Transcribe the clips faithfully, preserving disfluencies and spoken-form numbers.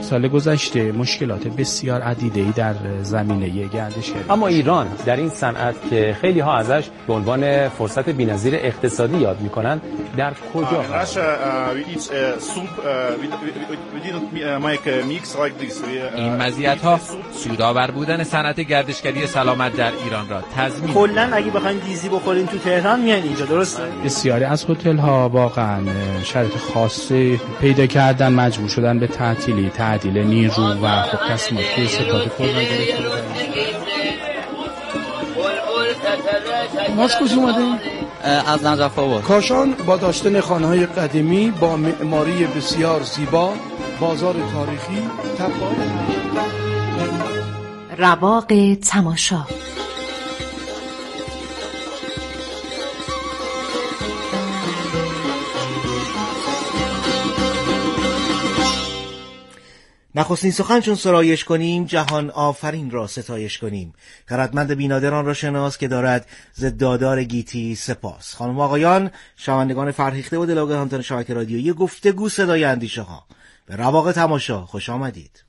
سال گذشته مشکلات بسیار عدیده‌ای در زمینه گردشگری. اما ایران در این صنعت که خیلی ها ازش به عنوان فرصت بی‌نظیر اقتصادی یاد می‌کنند در کجا این مزیت‌ها سودآور بودن صنعت گردشگری سلامت در ایران را تضمین. کلاً اگه بخواید دیزی بخورین تو تهران میان اینجا، درسته؟ بسیاری از هتل‌ها واقعاً شرایط خاصی پیدا کردن، مجبور شدن به تعطیلی، تعدیل نیرو و خب تصمیمات که ستاد کرونا گرفته بودن. ما از کجا اومدیم؟ از نجف آباد. کاشان با داشتن خانه‌های قدیمی با معماری بسیار زیبا، بازار تاریخی، تپه‌های رواق تماشا. نخستین سخن چون سرایش کنیم جهان آفرین را ستایش کنیم. خردمند بینادران را شناس که دارد ز دادار گیتی سپاس. خانم و آقایان، شنوندگان فرهیخته و دلاگاهان شبکه رادیویی گفتگو صدای اندیشه ها، به رواق تماشا خوش آمدید.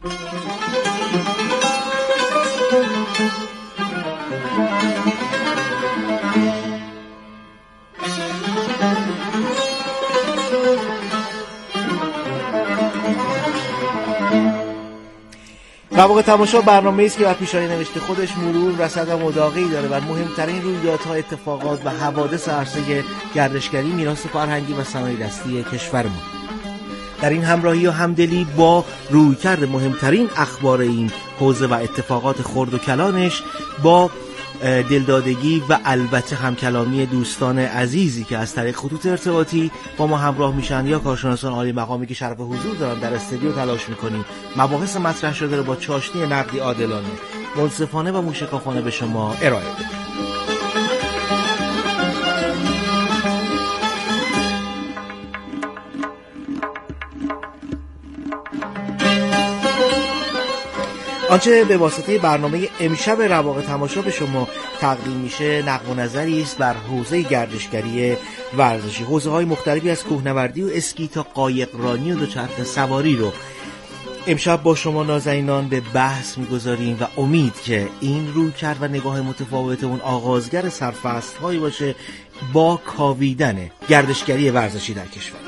رواق تماشا برنامه‌ای است که در پیشانی نوشته خودش مرور، رصد و مداقعی داره و مهمترین رویدادها، اتفاقات و حوادث عرصه گردشگری، میراث فرهنگی و صنایع دستی کشورمون. در این همراهی و همدلی با رویکرد مهمترین اخبار این حوزه و اتفاقات خرد و کلانش، با دلدادگی و البته همکلامی دوستان عزیزی که از طریق خطوط ارتباطی با ما همراه میشن یا کارشناسان عالی مقامی که شرف حضور دارن در استودیو، تلاش میکنیم مباحث مطرح شده رو با چاشنی نقدی عادلانه، منصفانه و موشکافانه به شما ارائه بدیم. آنچه به واسطه برنامه امشب رواق تماشا به شما تقدیم میشه نقد و نظری است بر حوزه گردشگری ورزشی. حوزه‌های مختلفی از کوهنوردی و اسکی تا قایقرانی و دوچرخه سواری رو امشب با شما نازنینان به بحث میگذاریم و امید که این رویکرد و نگاه متفاوت اون آغازگر سرفصل‌هایی باشه با کاویدن گردشگری ورزشی در کشور.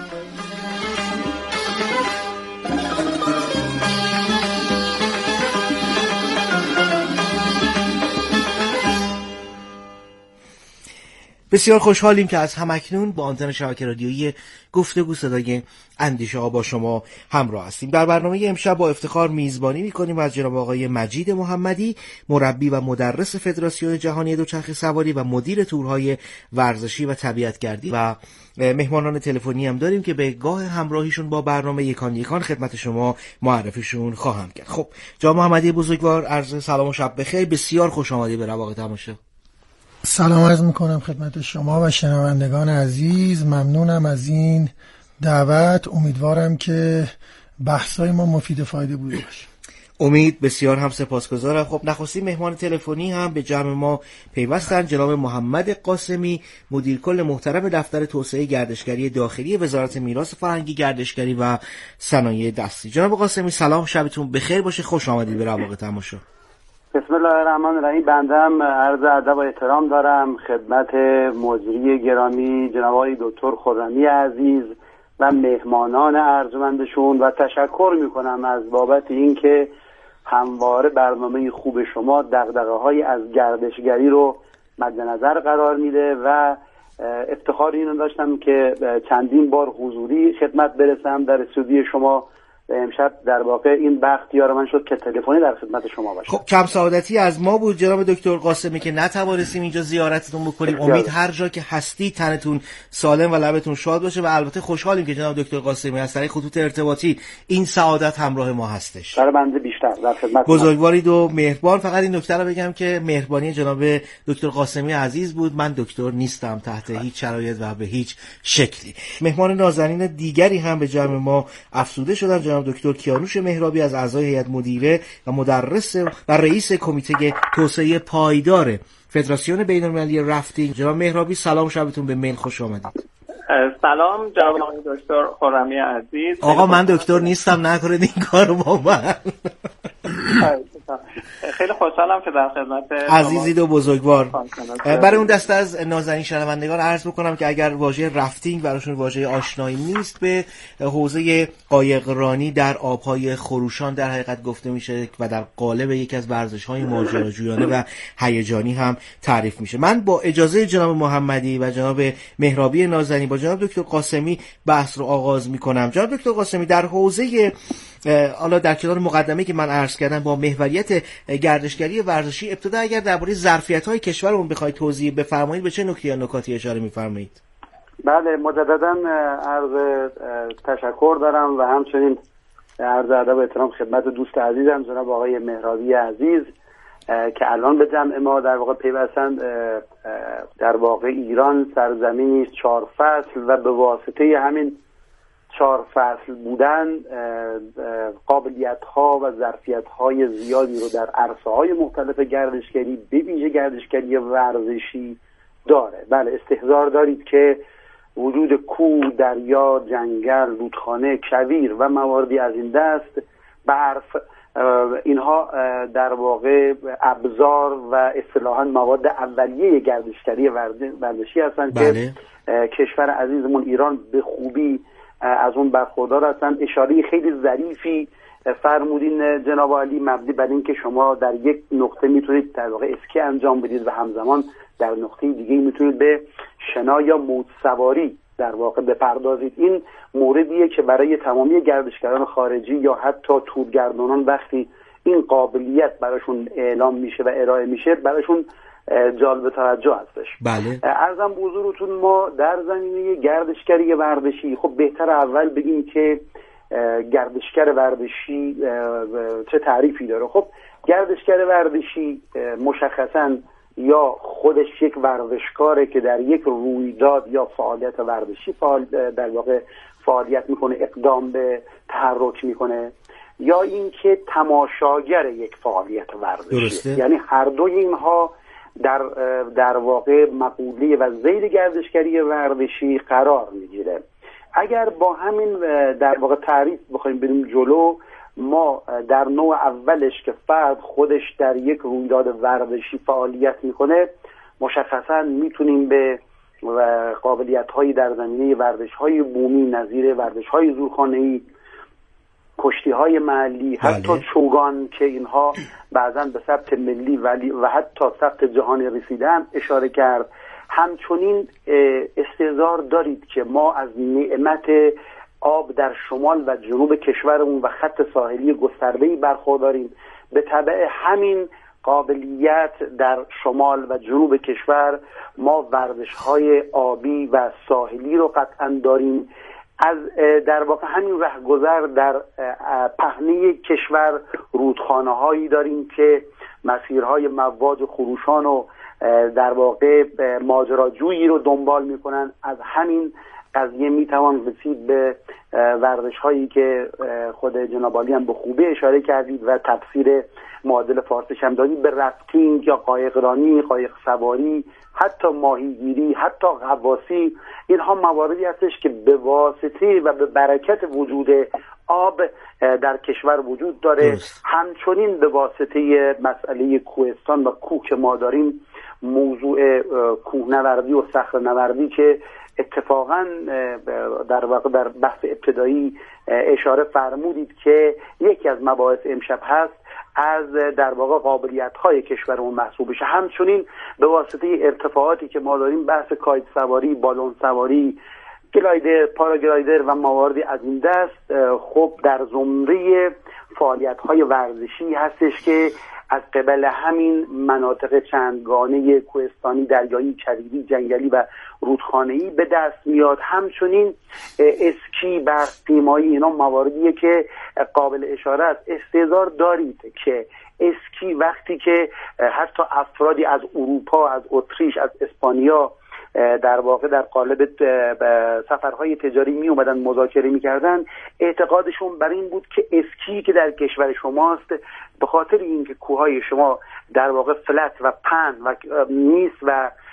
بسیار خوشحالیم که از همکنون با آنتن شبکه رادیویی گفتگو صدای اندیشه ها با شما همراه هستیم. در برنامه امشب با افتخار میزبانی میکنیم از جناب آقای مجید محمدی، مربی و مدرس فدراسیون جهانی دوچرخه سواری و مدیر تورهای ورزشی و طبیعتگردی، و مهمانان تلفنی هم داریم که به گاه همراهیشون با برنامه یکان یکان خدمت شما معرفیشون خواهم کرد. خب جناب محمدی بزرگوار، عرض سلام و شب بخیر، بسیار خوش آمدید به رواق تماشا. سلام عرض میکنم خدمت شما و شنوندگان عزیز. ممنونم از این دعوت. امیدوارم که بحثای ما مفید و فایده بوده باشه. امید بسیار هم سپاسگزارم. خب نخستین مهمان تلفنی هم به جمع ما پیوستن جناب محمد قاسمی، مدیر کل محترم دفتر توسعه گردشگری داخلی وزارت میراث فرهنگی، گردشگری و صنایع دستی. جناب قاسمی سلام، شبتون بخیر باشه، خوش آمدید به رواق تماشا. بسم الله الرحمن الرحیم. بندم عرض ادب و احترام دارم خدمت مجری گرامی جناب آقای دکتر خرمی عزیز و مهمانان ارجمندشون و تشکر میکنم از بابت اینکه همواره برنامه خوب شما دغدغه‌های از گردشگری رو مد نظر قرار میده و افتخار اینو داشتم که چندین بار حضوری خدمت برسم در استودیو شما. امشب در واقع این بختیار من شد که تلفنی در خدمت شما باشم. خب کم سعادتی از ما بود جناب دکتر قاسمی که نتوانستیم اینجا زیارتتون بکنیم. امید هر جا که هستی تنتون سالم و لبتون شاد باشه و البته خوشحالیم که جناب دکتر قاسمی از طریق خطوط ارتباطی این سعادت همراه ما هستش. برای بنده بیشتر در خدمت بزرگوارید و مهربان. فقط این نکته رو بگم که مهربانی جناب دکتر قاسمی عزیز بود، من دکتر نیستم تحت هیچ شرایط و به هیچ شکلی. مهمان نازنین دیگری هم به جمع ما افزوده شدن، جناب دکتر کیانوش مهرابی از اعضای هیئت مدیره و مدرس و رئیس کمیته توسعه پایدار فدراسیون بین‌المللی رافتینگ. جناب مهرابی سلام، شبتون به میل خوش آمدید. سلام جناب آقای دکتر خرمی عزیز. آقا من دکتر نیستم، نکنید این کارو با من. خیلی خوشحالم که در خدمت عزیزید و بزرگوار. برای اون دسته از نازنین شنوندگان عرض بکنم که اگر واژه رافتینگ براشون واژه آشنایی نیست، به حوزه قایقرانی در آبهای خروشان در حقیقت گفته میشه و در قالب یکی از ورزش‌های ماجراجویانه و هیجانی هم تعریف میشه. من با اجازه جناب محمدی و جناب مهرابی نازنی با جناب دکتر قاسمی بحث رو آغاز میکنم. جناب دکتر قاسمی، در حوزه حالا در کنار مقدمه‌ای که من عرض کردم با محوریت گردشگری ورزشی، ابتدا اگر درباره ظرفیت‌های کشورمون بخواید توضیح بفرمایید، به چه نکته یا نکاتی اشاره می‌فرمایید؟ بله، مجدداً عرض تشکر دارم و همچنین عرض ادب و احترام خدمت دوست عزیزم جناب آقای مهرابی عزیز که الان به جمع ما در واقع پیوستند. در واقع ایران سرزمینی است چهار فصل و به واسطه همین چهار فصل بودن قابلیت‌ها و ظرفیت‌های زیادی رو در عرصه‌های مختلف گردشگری به ویژه گردشگری ورزشی داره. بله، استحضار دارید که وجود کوه، دریا، جنگل، رودخانه، کویر و مواردی از این دست، برف، اینها در واقع ابزار و اصطلاحاً مواد اولیه گردشگری ورزشی هستند. بله. که کشور عزیزمون ایران به خوبی از اون برخوردار هستن. اشاره خیلی ظریفی فرمودین جناب عالی، مبنی بر این که شما در یک نقطه میتونید در واقع اسکی انجام بدید و همزمان در نقطه دیگه میتونید به شنا یا موج سواری در واقع بپردازید. این موردیه که برای تمامی گردشگران خارجی یا حتی تورگردانان وقتی این قابلیت براشون اعلام میشه و ارائه میشه، براشون جالب توجه هستش. بله. عرضم به حضورتون، ما در زمینه گردشگری ورزشی خب بهتر اول بگیم که گردشگر ورزشی چه تعریفی داره. خب گردشگر ورزشی مشخصاً یا خودش یک ورزشکاره که در یک رویداد یا فعالیت ورزشی فعال در واقع فعالیت میکنه، اقدام به تحرک میکنه، یا اینکه تماشاگر یک فعالیت ورزشی. درسته. یعنی هر دوی اینها در در واقع مقوله و ذیل گردشگری ورزشی قرار میگیره. اگر با همین در واقع تعریف بخوایم بریم جلو، ما در نوع اولش که فرد خودش در یک رویداد ورزشی فعالیت میکنه، مشخصا میتونیم به قابلیت‌هایی در زمینه ورزش‌های بومی نظیر ورزش‌های زورخانه‌ای، کشتی‌های محلی، بله. حتی چوگان که اینها بعضاً به ثبت ملی ولی و حتی ثبت جهانی رسیدن اشاره کرد. همچنین استحضار دارید که ما از نعمت آب در شمال و جنوب کشورمون و خط ساحلی گسترده‌ای برخورداریم. به تبع همین قابلیت در شمال و جنوب کشور ما ورزش‌های آبی و ساحلی رو قطعاً داریم. از در واقع همین رهگذر در پهنه کشور رودخانه‌هایی داریم که مسیرهای مواج خروشان و در واقع ماجراجویی رو دنبال میکنن. از همین قضیه میتوان رسید به ورزش هایی که خود جناب عالی هم به خوبی اشاره کردید و تفسیر معادل فارسیش هم دادید، به رافتینگ یا قایقرانی، قایق سواری، حتی ماهیگیری، حتی غواصی. اینها مواردی هستش که به واسطه و به برکت وجود آب در کشور وجود داره. درست. همچنین به واسطه مسئله کوهستان و کوه که ما داریم، موضوع کوهنوردی و صخره‌نوردی که اتفاقا در واقع در بحث ابتدایی اشاره فرمودید که یکی از مباحث امشب هست، از در واقع قابلیت‌های کشورمون محسوب بشه. همچنین به واسطه ارتفاعاتی که ما داریم، بحث کایت سواری، بالون سواری، گلایدر، پاراگلایدر و مواردی از این دست خب در زمره فعالیت‌های ورزشی هستش که از قبل همین مناطق چندگانه کوهستانی، دریایی، کویری، جنگلی و رودخانه‌ای به دست میاد. همچنین اسکی، برق‌پیمایی، اینا مواردیه که قابل اشاره است. استحضار دارید که اسکی وقتی که حتی افرادی از اروپا، از اتریش، از اسپانیا در واقع در قالب سفرهای تجاری می اومدن مذاکره میکردن، اعتقادشون بر این بود که اسکی که در کشور شماست، به خاطر اینکه کوههای شما در واقع فلت و پهن و نیست و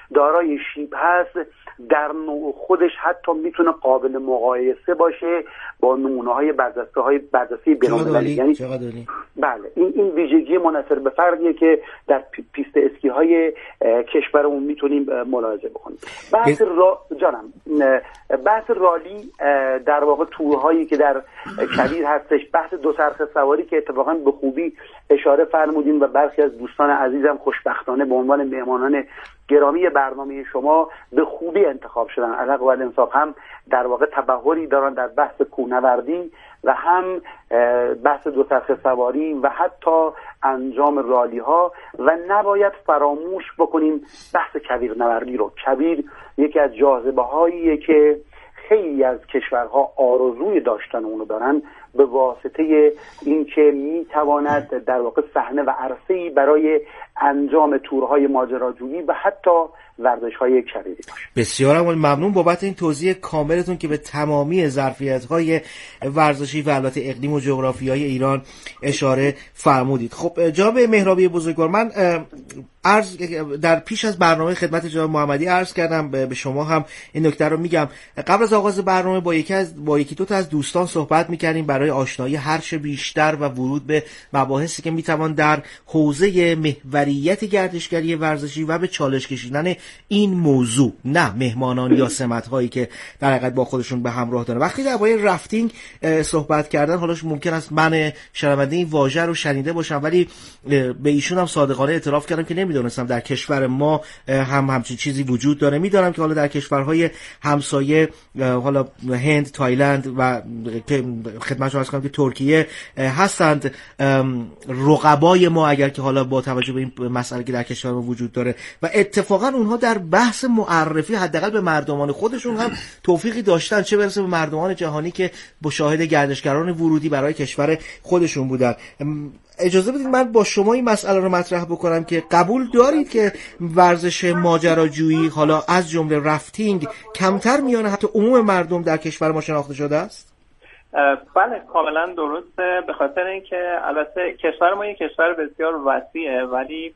دارای شیب هست در نوع خودش حتی میتونه قابل مقایسه باشه با نمونه‌های برجسته‌های برجسته بین‌المللی. یعنی بله این این ویژگی منحصر به فردیه که در پیست اسکی‌های کشورمون میتونیم ملاحظه بکنیم. بحث را... جانم بحث رالی در واقع تورهایی که در کویر هستش، بحث دوچرخه سواری که اتفاقا به خوبی اشاره فرمودین و برخی از دوستان عزیزم خوشبختانه به عنوان مهمانان گرامی برنامه شما به خوبی انتخاب شدن. الحق و الانصاف هم در واقع تبحری دارن در بحث کوهنوردی و هم بحث دوچرخه سواری و حتی انجام رالی ها و نباید فراموش بکنیم بحث کویر نوردی رو. کویر یکی از جاذبه هاییه که خیلی از کشورها آرزوی داشتن اونو دارن به واسطه اینکه میتواند در واقع صحنه و عرصه‌ای برای انجام تورهای ماجراجویی و حتی ورزش‌های کویری باشه. بسیار ممنون بابت این توضیح کاملتون که به تمامی ظرفیت‌های ورزشی و البته اقلیم و جغرافیای ایران اشاره فرمودید. خب جناب مهرابی بزرگوار، من عرض در پیش از برنامه خدمت جناب محمدی عرض کردم، به شما هم این نکته رو میگم. قبل از آغاز برنامه با یکی از با یکی دو تا از دوستان صحبت می‌کردیم برای آشنایی هرچه بیشتر و ورود به مباحثی که میتوان در حوزه محوریت گردشگری ورزشی و به چالش کشیدن این موضوع، نه مهمانان یا سمت‌هایی که در حقیقت با خودشون به همراه دارن. وقتی درباره رافتینگ صحبت کردن، حالا ممکن است من شنونده این واژه رو شنیده باشم ولی به ایشون هم صادقانه اعتراف کردم که نمیدونستم در کشور ما هم همچین چیزی وجود داره. میدونم که حالا در کشورهای همسایه، حالا هند، تایلند و خدمت شما عرض کنم که ترکیه هستند رقبای ما، اگر که حالا با توجه به این مسئله که در کشور ما وجود داره و اتفاقا اونها در بحث معرفی حداقل به مردمان خودشون هم توفیقی داشتن، چه برسه به مردمان جهانی که با شاهد گردشگران ورودی برای کشور خودشون بودن. اجازه بدید من با شما این مسئله رو مطرح بکنم که قبول دارید که ورزش ماجراجویی حالا از جمله رافتینگ کمتر میان حتی عموم مردم در کشور ما شناخته شده است؟ بله کاملا درسته، به خاطر اینکه البته کشور ما یک کشور بسیار وسیعه ولی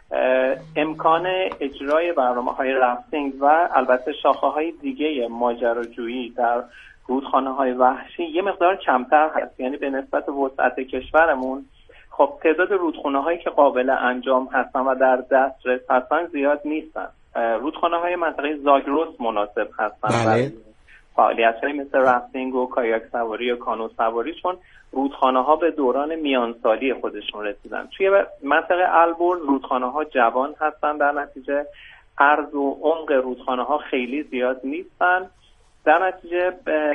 امکان اجرای برنامه‌های رافتینگ و البته شاخه‌های دیگه ماجراجویی در رودخانه‌های وحشی یه مقدار کمتر هست. یعنی به نسبت وسعت کشورمون خب تعداد رودخانه‌هایی که قابل انجام هستن و در دسترس هستن زیاد نیستن. رودخانه‌های منطقه زاگرس مناسب هستن بله. فعالیت‌هایی مثل رافتینگ و کایاک سواری و کانو سواری، چون رودخانه‌ها به دوران میانسالی خودشون رسیدن. توی منطقه البرز رودخانه‌ها جوان هستن، در نتیجه عرض و عمق رودخانه‌ها خیلی زیاد نیستن، در نتیجه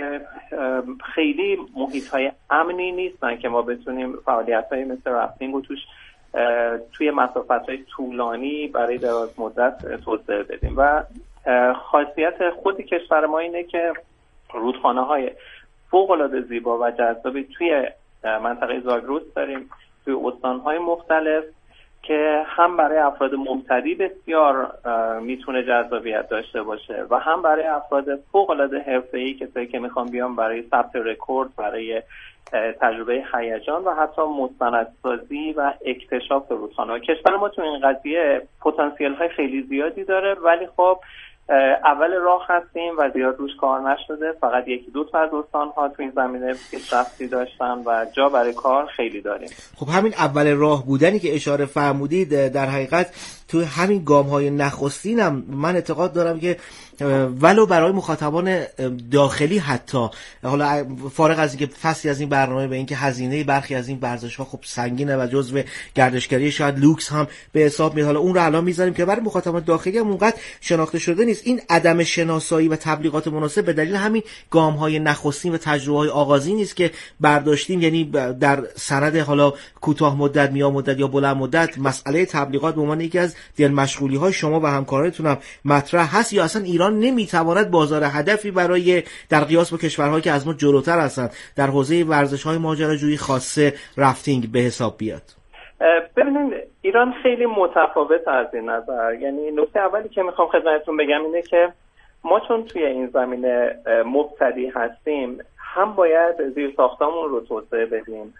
خیلی محیط‌های امنی نیستن که ما بتونیم فعالیت‌هایی مثل رافتینگ رو توش توی مسافت‌های طولانی برای دراز مدت توسعه بدیم. و خاصیت خود کشور ما اینه که رودخانه‌های فوق‌العاده زیبا و جذابی توی منطقه زاگرس داریم، توی استان‌های مختلف که هم برای افراد مبتدی بسیار میتونه جذابیت داشته باشه و هم برای افراد فوق‌العاده حرفه‌ای کسایی که میخوان بیان برای ثبت رکورد، برای تجربه هیجان و حتی مستندسازی و اکتشاف رودخانه‌ها. کشور ما تو این قضیه پتانسیل‌های خیلی زیادی داره ولی خب اول راه هستیم و زیاد روش کار نشده. فقط یکی دو تا از استان‌ها تو این زمینه پیشرفتی داشتن و جا برای کار خیلی داریم. خب همین اول راه بودنی که اشاره فرمودید در حقیقت تو همین گام‌های نخستین هم من اعتقاد دارم که ولو برای مخاطبان داخلی حتی، حالا فارغ از اینکه فصلی از این برنامه به اینکه هزینه برخی از این ورزش‌ها خب سنگینه و جزو گردشگری شاید لوکس هم به حساب میاد، حالا اون رو الان میذاریم که برای مخاطبان داخلی هم اونقدر شناخته شده نیست. این عدم شناسایی و تبلیغات مناسب به دلیل همین گام‌های نخستین و تجربه‌های آغازین است که برداشتیم. یعنی در سند حالا کوتاه مدت، میان مدت یا بلند مدت مسئله تبلیغات به عنوان یکی از دل مشغولی‌های شما و همکارانتون هم مطرح هست، یا اصلا ایران نمیتواند بازار هدفی برای در قیاس با کشورهایی که از ما جلوتر هستند در حوزه ورزش‌های ماجراجویی خاصه رافتینگ به حساب بیاد؟ ببینید ایران خیلی متفاوت از این نظر. یعنی نکته اولی که میخوام خدمتتون بگم اینه که ما چون توی این زمینه مبتدی هستیم هم باید زیرساختامون رو توسعه بدیم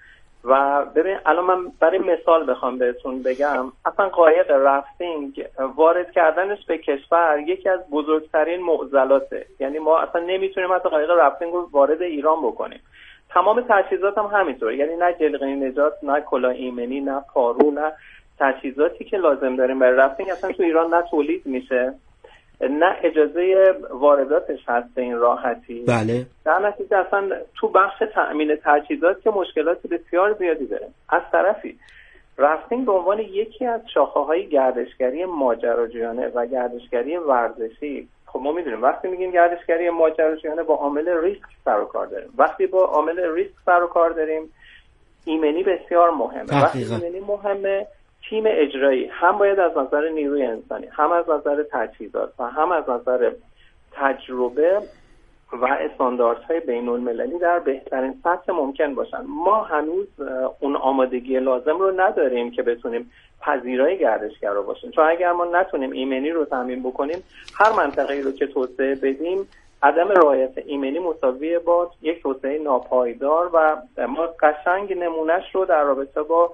و ببین الان من برای مثال بخوام بهتون بگم، اصلا قایق رافتینگ وارد کردنش به کشور یکی از بزرگترین معضلاته. یعنی ما اصلا نمیتونیم حتی قایق رافتینگ رو وارد ایران بکنیم. تمام تجهیزات هم همینطوره، یعنی نه جلقه نجات، نه کلاه ایمنی، نه پارو، نه تجهیزاتی که لازم داریم برای رافتینگ اصلا تو ایران نه تولید میشه، نه اجازه وارداتش هست به این راحتی. بله. در نتیجه اصلا تو بخش تأمین تجهیزات که مشکلات بسیار زیادی داره. از طرفی رافتینگ به عنوان یکی از شاخه‌های گردشگری ماجراجویانه و گردشگری ورزشی، خب ما میدونیم وقتی میگیم گردشگری ماجراجویانه با عامل ریسک سر و کار داریم. وقتی با عامل ریسک سر و کار داریم ایمنی بسیار مهمه. وقتی ایمنی مهمه، تیم اجرایی هم باید از نظر نیروی انسانی، هم از نظر تجهیزات و هم از نظر تجربه و استانداردهای بین المللی در بهترین سطح ممکن باشن. ما هنوز اون آمادگی لازم رو نداریم که بتونیم پذیرای گردشگر رو باشیم، چون اگر ما نتونیم ایمنی رو تامین بکنیم، هر منطقه‌ای رو که توسعه بدیم، عدم رعایت ایمنی مساوی با یک توسعه ناپایدار و ما قشنگ نمونهش رو در رابطه با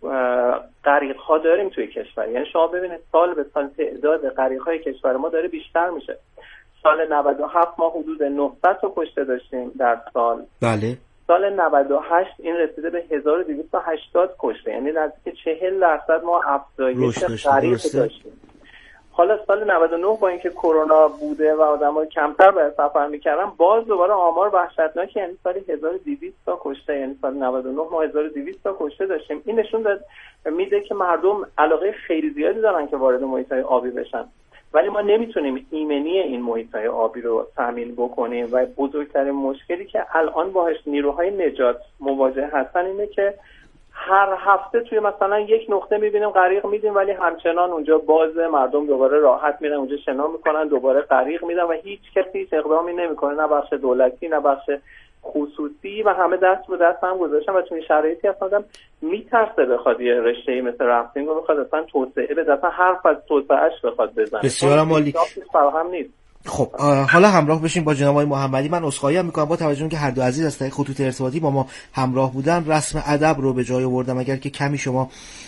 غریق ها داریم توی کشور. یعنی شما ببینید سال به سال تعداد غریق های کشور ما داره بیشتر میشه. سال نود و هفت ما حدود نهصد تا کشته داشتیم در سال. بله. سال نود و هشت این رسیده به هزار و دویست و هشتاد کشته، یعنی نزدیک چهل درصد ما افزایش غریق داشتیم. حالا سال نود و نه با اینکه کرونا بوده و آدم‌ها کمتر باید سفر می‌کردن، باز دوباره آمار وحشتناکی، یعنی سال هزار و دویست تا کشته، یعنی سال نود و نه ما هزار و دویست تا کشته داشتیم. این نشون داد میده که مردم علاقه خیلی زیادی دارن که وارد محیط‌های آبی بشن، ولی ما نمیتونیم ایمنی این محیط‌های آبی رو تامین بکنیم و بزرگترین مشکلی که الان باهاش نیروهای نجات مواجه هستن اینه که هر هفته توی مثلا یک نقطه میبینیم غریق میدیم، ولی همچنان اونجا بازه، مردم دوباره راحت میرن اونجا شنا میکنن، دوباره غریق میدن و هیچ کسی هیچ اقدامی نمیکنه، نه بخش دولتی نه بخش خصوصی، و همه دست به دست هم گذاشتن و توی شرایطی اصلا میترسه بخواد یه رشته‌ای مثل رافتینگ رو بخواد اصلا توسعه بده، اصلا حرف از توسعهش بخواد بزنه. بسیار عالی. فراهم نیست. خب حالا همراه بشیم با جناب آقای محمدی. من عذرخواهی هم میکنم با توجه که هر دو عزیز از طریق خطوط ارتباطی با ما همراه بودن، رسم ادب رو به جای آوردم. اگر که کمی شما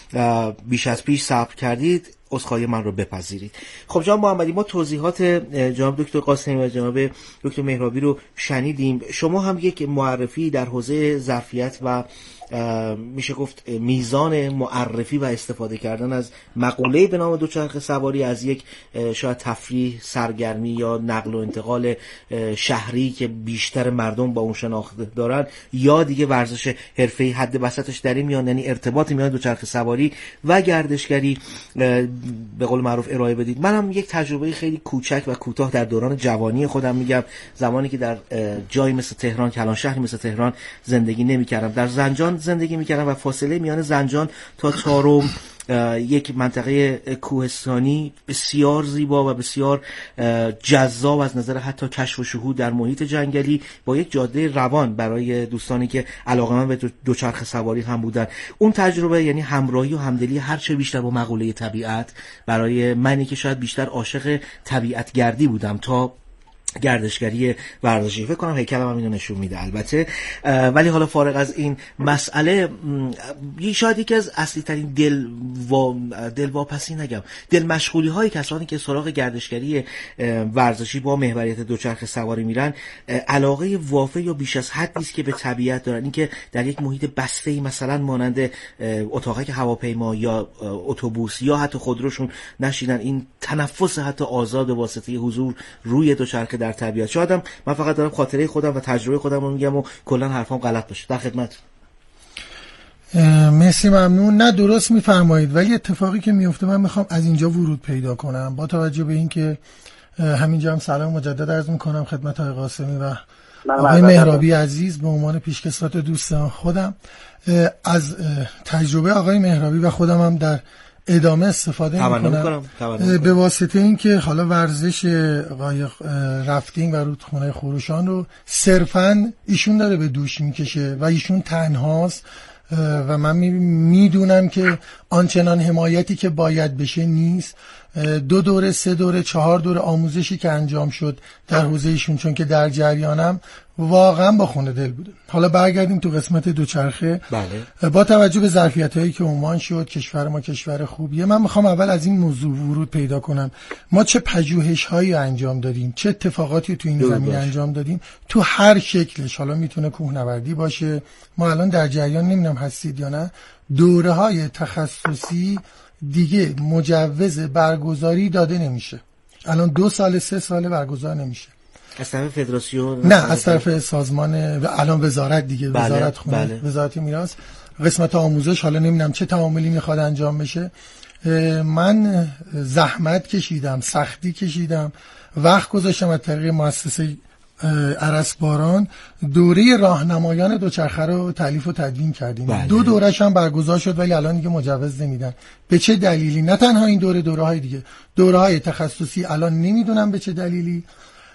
بیش از پیش صبر کردید عذرخواهی من رو بپذیرید. خب جناب محمدی، ما توضیحات جناب دکتر قاسمی و جناب دکتر مهرابی رو شنیدیم. شما هم یک معرفی در حوزه ظرفیت و میشه گفت میزان معرفی و استفاده کردن از مقوله‌ای به نام دوچرخه سواری از یک شاید تفریح، سرگرمی یا نقل و انتقال شهری که بیشتر مردم با اون شناخت دارن، یا دیگه ورزش حرفه‌ای حد وسطش در این میان، یعنی ارتباط میان دوچرخه سواری و گردشگری به قول معروف ارائه بدید. منم یک تجربه خیلی کوچک و کوتاه در دوران جوانی خودم میگم، زمانی که در جایی مثل تهران، کلان شهری مثل تهران زندگی نمی‌کردم، در زنجان زندگی میکردم و فاصله میان زنجان تا تارم یک منطقه کوهستانی بسیار زیبا و بسیار جذاب از نظر حتی کشف و شهود در محیط جنگلی، با یک جاده روان برای دوستانی که علاقه‌مند به دوچرخه سواری هم بودن. اون تجربه یعنی همراهی و همدلی هر چه بیشتر با مقوله طبیعت، برای منی که شاید بیشتر عاشق طبیعت گردی بودم تا گردشگری ورزشی. فکر کنم هیکلم هم اینو نشون میده البته. ولی حالا فارغ از این مسئله، شاید یکی از اصلی ترین دل و دل واپسی نگم دل مشغولی های کسانی که سراغ گردشگری ورزشی با محوریت دوچرخه سواری میرن، علاقه وافر یا بیش از حدی است که به طبیعت دارن. اینکه در یک محیط بسته‌ای مثلا مانند اتاقک هواپیما یا اتوبوس یا حتی خودروشون نشینن، این تنفس حتی آزاد واسطه حضور روی دوچرخه در طبیعت. شایدم من فقط دارم خاطره خودم و تجربه خودم رو میگم و کلا حرفام غلط باشه. در خدمت. مرسی، ممنون. نه درست میفرمایید، ولی اتفاقی که میفته من میخوام از اینجا ورود پیدا کنم. با توجه به اینکه همینجا هم سلام مجدد عرض میکنم خدمت آقای قاسمی و آقای مهرابی عزیز به عنوان پیشکسوت دوستان خودم. از تجربه آقای مهرابی و خودم هم در ادامه استفاده میکنم به واسطه اینکه حالا ورزش قایق رافتینگ و رودخانه خروشان رو صرفاً ایشون داره به دوش میکشه و ایشون تنهاست و من میدونم که آنچنان حمایتی که باید بشه نیست. دو دوره، سه دوره، چهار دوره آموزشی که انجام شد در حوزه ایشون، چون که در جریانم، واقعا با خونه دل بوده. حالا برگردیم تو قسمت دوچرخه. بله. با توجه به ظرفیت‌هایی که عنوان شد، کشور ما کشور خوبیه، من میخوام اول از این موضوع ورود پیدا کنم. ما چه پژوهش‌هایی انجام دادیم، چه اتفاقاتی تو این زمینه انجام دادیم تو هر شکلش. حالا میتونه کوهنوردی باشه، ما الان در جریان نمیدونم هستید یا نه، دوره‌های تخصصی دیگه مجوز برگزاری داده نمیشه. الان دو سال سه سال برگزار نمیشه از طرف فدراسیون، نه از طرف سازمان و الان وزارت دیگه. بله، وزارت خونه، بله. وزارت میراث، قسمت آموزش. حالا نمیدونم چه تعاملی میخواد انجام بشه. من زحمت کشیدم، سختی کشیدم، وقت گذاشتم از طریق مؤسسه ارسباران دوره راهنمایان دوچرخه رو تالیف و تدوین کردیم. بله. دو دورش هم برگزار شد ولی الان دیگه مجوز نمیدن. به چه دلیلی؟ نه تنها این دوره، دوره های دیگه، دوره های تخصصی الان نمیدونم به چه دلیلی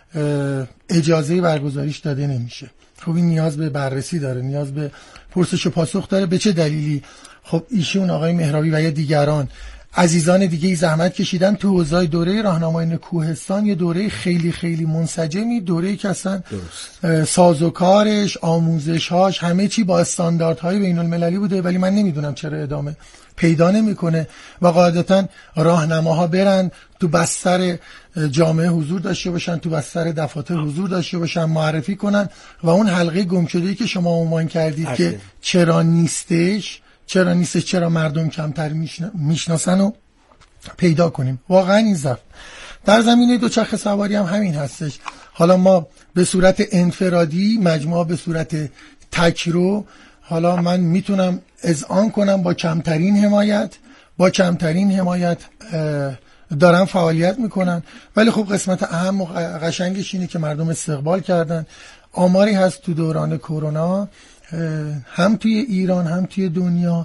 اجازه برگزاریش داده نمیشه. خب این نیاز به بررسی داره، نیاز به پرسش و پاسخ داره. به چه دلیلی؟ خب ایشون آقای مهرابی و یا دیگران عزیزان دیگه ای زحمت کشیدن تو حوزه دوره راهنمایان کوهستان، یه دوره خیلی خیلی منسجمی، دوره‌ای که اصلا سازوکارش، آموزش‌هاش، همه چی با استانداردهای بین‌المللی بوده، ولی من نمیدونم چرا ادامه پیدا نمیکنه و قاعدتاً راهنماها برن تو بستر جامعه حضور داشته باشن، تو بستر دفاتر حضور داشته باشن، معرفی کنن و اون حلقه گمشده‌ای که شما عنوان کردید ارده. که چرا نیستش چرا نیستش چرا مردم کمتر میشناسن و پیدا کنیم. واقعا این ضعف در زمینه دوچرخه سواری هم همین هستش. حالا ما به صورت انفرادی، مجموعه به صورت تکرو، حالا من میتونم اذعان کنم با کمترین حمایت با کمترین حمایت دارن فعالیت میکنن، ولی خب قسمت اهم و قشنگش اینه که مردم استقبال کردن. آماری هست تو دوران کرونا هم توی ایران هم توی دنیا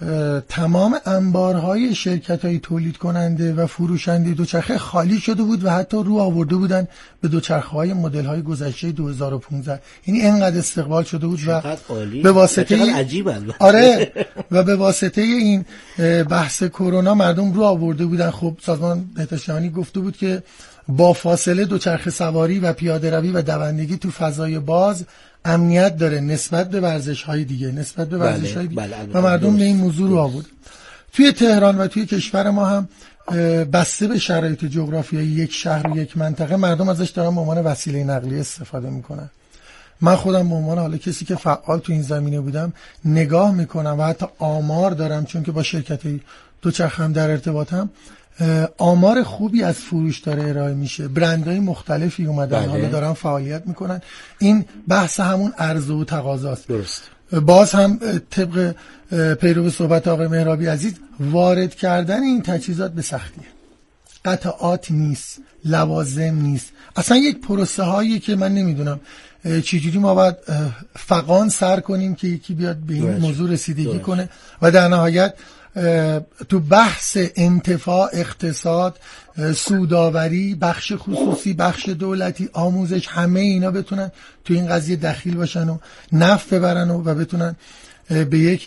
تمام انبارهای شرکت‌های تولید کننده و فروشنده دوچرخه خالی شده بود و حتی رو آورده بودن به دوچرخه‌های مدل‌های گذشته دو هزار و پانزده. یعنی اینقدر استقبال شده بود و به واسطه عجیبه آره و به واسطه این بحث کرونا مردم رو آورده بودن. خب سازمان بهداشت جهانی گفته بود که با فاصله دوچرخه سواری و پیاده روی و دوندگی تو فضای باز امنیت داره نسبت به ورزش‌های دیگه، نسبت به ورزش‌های دیگه. بله، بله، و مردم به این موضوع رو آورد. توی تهران و توی کشور ما هم بسته به شرایط جغرافیایی یک شهر و یک منطقه مردم ازش دارن به عنوان وسیله نقلیه استفاده میکنن. من خودم به عنوان حالا کسی که فعال تو این زمینه بودم نگاه میکنم و حتی آمار دارم، چون که با شرکت‌های دوچرخه هم در ارتباطم، آمار خوبی از فروش داره ارائه میشه، برندهای مختلفی اومدن بله. حالا دارن فعالیت میکنن. این بحث همون عرضه و تقاضاست. درست. باز هم طبق پیرو صحبت آقای مهرابی عزیز، وارد کردن این تجهیزات به سختیه، قطعات نیست، لوازم نیست، اصلا یک پروسه هایی که من نمیدونم چجوری ما باید فغان سر کنیم که یکی بیاد به این موضوع رسیدگی دوش. کنه و در نهایت تو بحث انتفاع، اقتصاد، سوداوری، بخش خصوصی، بخش دولتی، آموزش، همه اینا بتونن تو این قضیه دخیل باشن و نفع ببرن و, و بتونن به یک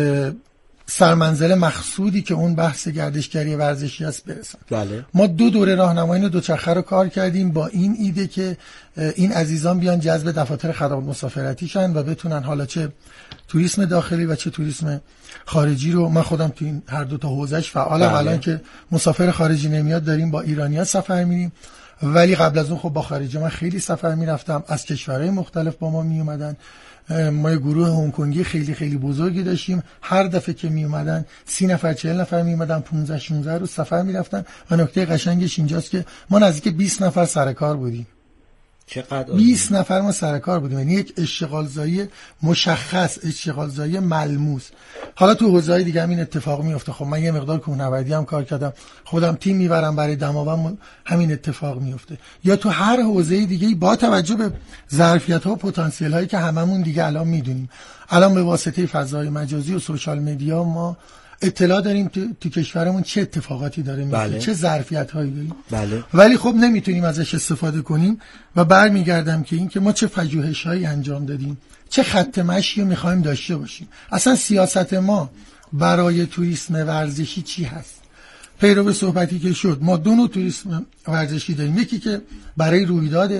سرمنزل مقصودی که اون بحث گردشگری ورزشی است برسن. بله. ما دو دوره راهنمایی دوچرخه رو کار کردیم با این ایده که این عزیزان بیان جذب دفاتر خدمات مسافرتی شن و بتونن حالا چه توریسم داخلی و چه توریسم خارجی رو، من خودم تو این هر دو تا حوزهش فعالم. بله. الان که مسافر خارجی نمیاد داریم با ایرانی‌ها سفر میریم، ولی قبل از اون خب با خارجی من خیلی سفر میرفتم، از کشورهای مختلف با ما می اومدن. ما یه گروه هنگ کنگی خیلی خیلی بزرگی داشتیم، هر دفعه که می اومدن سی نفر چهل نفر می اومدن، پانزده شانزده روز سفر میرفتن و نکته قشنگش اینجاست که ما نزدیک بیست نفر سر کار بودیم. چقدر بیست نفر ما سر کار بودیم، یعنی یک اشتغالزایی مشخص، اشتغالزایی ملموس. حالا تو حوزه‌های دیگه هم این اتفاق میفته. خب من یه مقدار کوهنوردی هم کار کردم، خودم تیم میبرم برای دماوند، همین اتفاق میفته. یا تو هر حوزه دیگه با توجه به ظرفیت‌ها و پتانسیل‌هایی که هممون دیگه الان میدونیم، الان به واسطه فضای مجازی و سوشال مدیا ما اطلاع داریم تو, تو کشورمون چه اتفاقاتی داره میفته. بله. چه ظرفیت‌هایی داریم. بله. ولی خب نمیتونیم ازش استفاده کنیم و برمیگردم که این که ما چه پژوهش‌هایی انجام دادیم، چه خط مشی رو می‌خوایم داشته باشیم، اصلا سیاست ما برای توریسم ورزشی چی هست. پیرو به صحبتی که شد، ما دو نوع توریسم ورزشی داریم، یکی که برای رویداد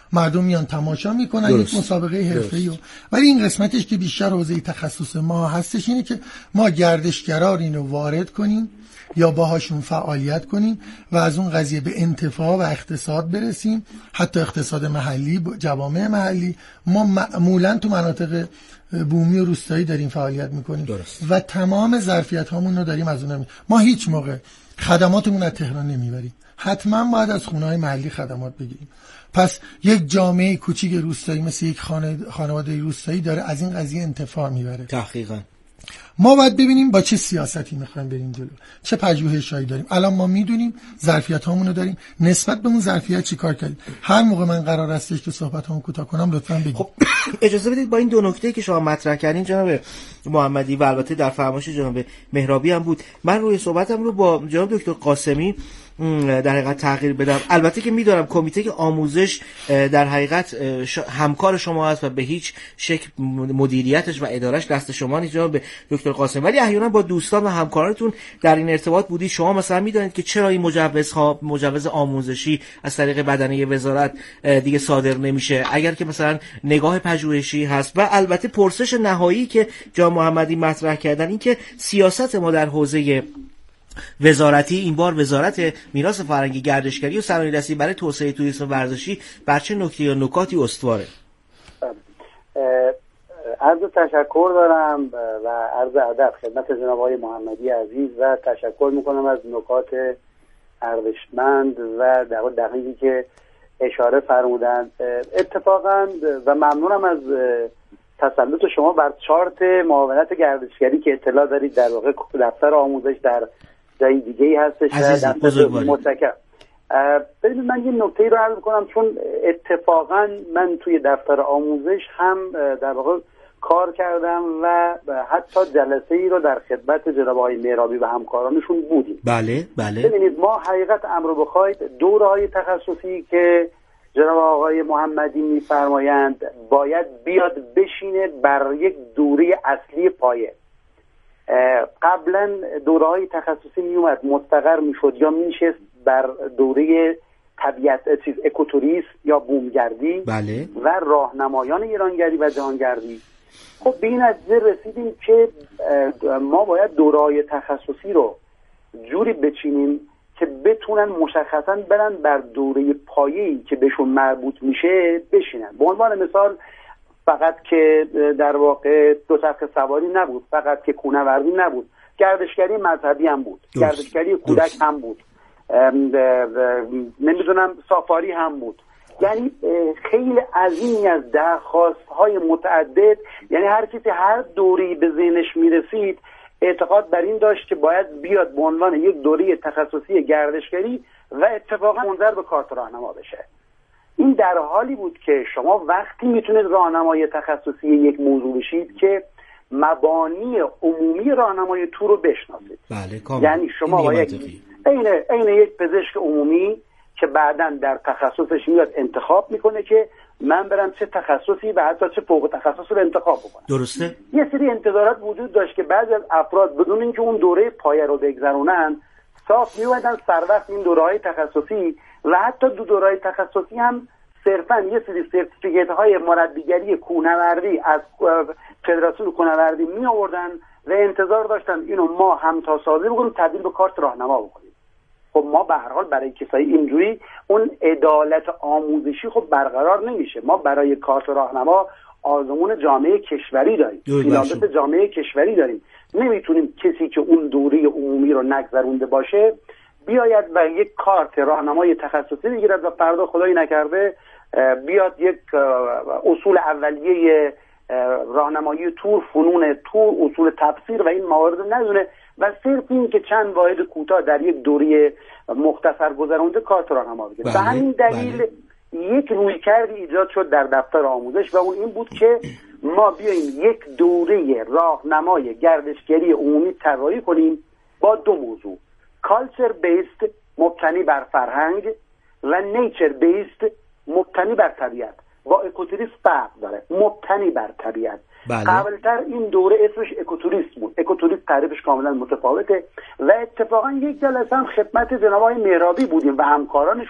مردم میان تماشا میکنن یک مسابقه حرفه‌ای. ولی این قسمتش که بیشتر حوزه تخصص ما هستش اینه که ما گردشگرا اینو وارد کنیم یا باهاشون فعالیت کنیم و از اون قضیه به انتفاع و اقتصاد برسیم، حتی اقتصاد محلی، جوامع محلی. ما معمولا تو مناطق بومی و روستایی داریم فعالیت میکنیم درست. و تمام ظرفیت هامون رو داریم از اون. ما هیچ موقع خدماتمون از تهران نمیبریم، حتما باید از خونه‌های محلی خدمات بگیریم. پس یک جامعه کوچیک روستایی مثل یک خانه خانواده روستایی داره از این قضیه انتفاع میبره. تحقیقاً ما باید ببینیم با چه سیاستی میخوایم بریم جلو، چه پژوهشایی داریم. الان ما میدونیم ظرفیت هامون رو داریم، نسبت به اون ظرفیت چیکار کردیم. هر موقع من قرار هستش که صحبت هامو کوتاه کنم لطفاً بگید. خب اجازه بدید با این دو نکته که شما مطرح کردین جناب محمدی و البته در فرمایش جناب مهرابی هم بود، من روی صحبتم رو با جناب دکتر قاسمی در حقیقت تغییر بدم. البته که میدونم کمیته آموزش در حقیقت همکار شما هست و به هیچ شکل مدیریتش و ادارش دست شما نیست جناب دکتر قاسم، ولی احیانا با دوستان و همکارانتون در این ارتباط بودی. شما مثلا میدونید که چرا این مجوزها مجوز آموزشی از طریق بدنه وزارت دیگه صادر نمیشه، اگر که مثلا نگاه پژوهشی هست. و البته پرسش نهایی که جناب محمدی مطرح کردن این که سیاست ما در حوزه وزارتی، این بار وزارت میراث فرهنگی، گردشگری و صنایع‌دستی برای توسعه توریسم ورزشی بر چه نکته یا نکاتی استواره؟ عرض تشکر دارم و عرض ادب خدمت جناب آقای محمدی عزیز و تشکر میکنم از نکات ارزشمند و دقیقی که اشاره فرمودند. اتفاقا و ممنونم از تسلط شما بر چارت معاونت گردشگری که اطلاع دارید. در واقع دفتر آموزش در جای دیگه ای هستش. متشکرم. ببینید من یه نکته ای رو عرض کنم، چون اتفاقا من توی دفتر آموزش هم در واقع کار کردم و حتی جلسه ای رو در خدمت جناب آقای مهرابی و همکارانشون بودیم. بله بله. ببینید ما حقیقت امر رو بخواید دوره‌های تخصصی که جناب آقای محمدی میفرمایند باید بیاد بشینه بر یک دوره اصلی پایه. قبلا دوره‌های تخصصی میومد مستقر میشد یا میشست بر دوره طبیعت چیز اکوتوریسم یا بومگردی بله. و راهنمایان ایرانگردی و جهانگردی. خب به این نتیجه رسیدیم که ما باید دوره‌های تخصصی رو جوری بچینیم که بتونن مشخصا برن بر دوره پایه‌ای که بهشون مربوط میشه بشینن. به عنوان مثال فقط که در واقع دوچرخه سواری نبود، فقط که کوهنوردی نبود، گردشگری مذهبی هم بود، دوست. گردشگری کودک دوست. هم بود، نمیدونم سافاری هم بود. یعنی خیلی عظیمی از درخواست‌های متعدد، یعنی هر کسی هر دوری به ذهنش میرسید اعتقاد بر این داشت که باید بیاد به عنوان یک دوره تخصصی گردشگری و اتفاقا منجر به کارت راهنما بشه. این در حالی بود که شما وقتی میتونید راهنمای تخصصی یک موضوع بشید که مبانی عمومی راهنمای تور رو بشناسید. بله کامل. یعنی شما باید عین عین یک پزشک عمومی که بعداً در تخصصش میاد انتخاب میکنه که من برم چه تخصصی و حتی چه فوق تخصصی رو انتخاب بکنم. درسته؟ یه سری انتظارات وجود داشت که بعضی از افراد بدون اینکه اون دوره پایه رو بگذرونن صاف میومدن سر وقت این دوره‌های تخصصی و حتی دو دوره‌های تخصصی هم صرفاً یه سری سرتیفیکت‌های مربیگری کوهنوردی از فدراسیون کوهنوردی می آوردن و انتظار داشتن اینو ما همتاسازی بکنیم تبدیل به کارت راهنما بکنیم. خب ما به هر حال برای کسایی اینجوری اون عدالت آموزشی خب برقرار نمیشه. ما برای کارت راهنما آزمون جامعه کشوری داریم، سیلابس جامعه کشوری داریم. نمیتونیم کسی که اون دوره عمومی رو نگذرونده باشه بیاید و یک کارت راهنمای تخصصی بگیرد و فردا خدایی نکرده بیاد یک اصول اولیه راهنمایی تور، فنون تور، اصول تفسیر و این موارد ندونه و صرف این که چند واحد کوتاه در یک دوره مختصر گذرونده کارت راهنما بگیره. به همین دلیل بله. یک رویکردی ایجاد شد در دفتر آموزش و اون این بود که ما بیاییم یک دوره راهنمای گردشگری عمومی طراحی کنیم با دو موضوع: کالچر بیسد مبتنی بر فرهنگ و نیچر بیسد مبتنی بر طبیعت. با اکوتوریسم فرق داره، مبتنی بر طبیعت. بله. قبلتر این دوره اسمش اکوتوریسم بود. اکوتوریسم تعریفش کاملا متفاوته و اتفاقا یک جلسه هم خدمت جناب آقای مهرابی بودیم و همکارانشون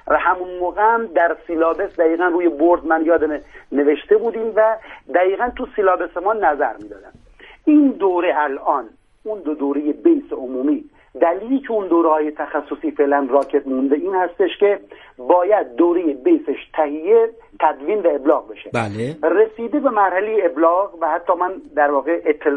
و همون موقع هم در سیلابس دقیقا روی بورد من یادم نوشته بودیم و دقیقا تو سیلابس ما نظر میدادن. این دوره الان اون دو دوره بیس عمومی، دلیلی که اون دوره های تخصصی فعلا راکت مونده این هستش که باید دوره بیسش تهیه، تدوین و ابلاغ بشه. بله. رسیده به مرحله ابلاغ و حتی من در واقع اطل...